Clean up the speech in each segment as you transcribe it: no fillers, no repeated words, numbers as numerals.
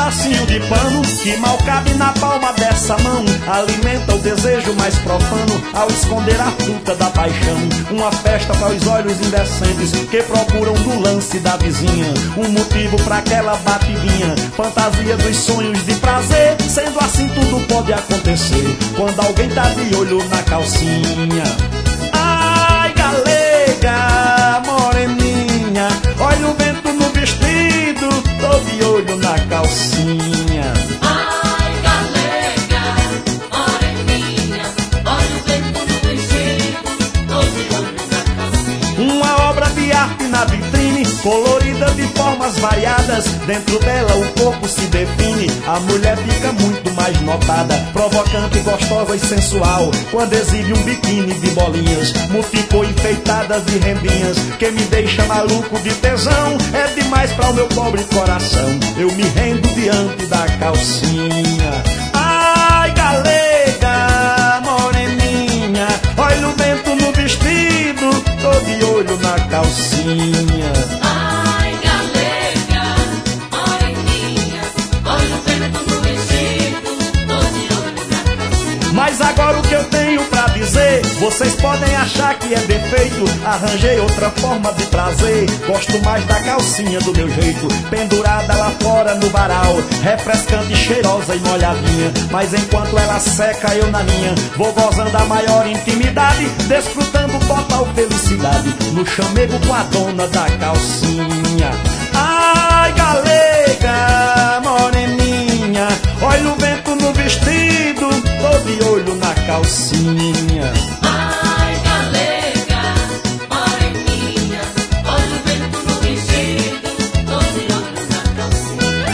pedacinho de pano que mal cabe na palma dessa mão. Alimenta o desejo mais profano ao esconder a fruta da paixão. Uma festa para os olhos indecentes que procuram do lance da vizinha um motivo para aquela batidinha, fantasia dos sonhos de prazer. Sendo assim tudo pode acontecer quando alguém tá de olho na calcinha. Ai, galega, moreninha, olha o vento no vestido, tô de olho na calcinha. Ai, galega, moreninha, olha o vento no vestido, tô de olho na calcinha. Uma obra de arte na vitrine, colorida de formas variadas. Dentro dela o corpo se define, a mulher fica muito mais notada, provocante, gostosa e sensual, quando exibe um biquíni de bolinhas, multicor enfeitadas de rendinhas, que me deixa maluco de tesão. É demais para o meu pobre coração, eu me rendo diante da calcinha. Ai, galega, moreninha, olha o vento no vestido, tô de olho na calcinha. Ai, galega, moreninha, olha o vento no vestido, tô de olho na calcinha. Mas agora o que eu tenho pra dizer, vocês podem achar que é defeito, arranjei outra forma de prazer. Gosto mais da calcinha do meu jeito, pendurada lá fora no varal, refrescante, cheirosa e molhadinha. Mas enquanto ela seca eu na minha, vou gozando a maior intimidade, desfrutando total felicidade no chamego com a dona da calcinha. Ai, galega, moreninha, olha o vento no vestido, tô de olho na calcinha. Ai, galega, moreninha, olha o vento no vestido, tô de olho na calcinha.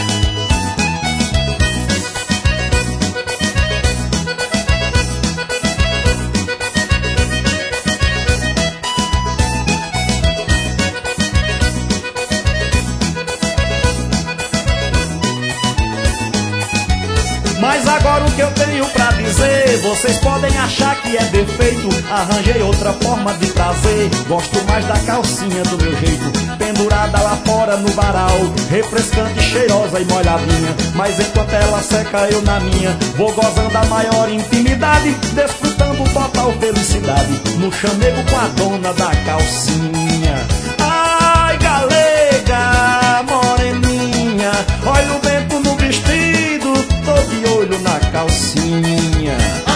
Mas agora o que eu tenho pra dizer, vocês podem achar que é defeito, arranjei outra forma de prazer. Gosto mais da calcinha do meu jeito, pendurada lá fora no varal, refrescante, cheirosa e molhadinha. Mas enquanto ela seca eu na minha, vou gozando a maior intimidade, desfrutando total felicidade no chamego com a dona da calcinha. Ai, galega, moreninha, olha o vento no vestido, tô de olho na calcinha.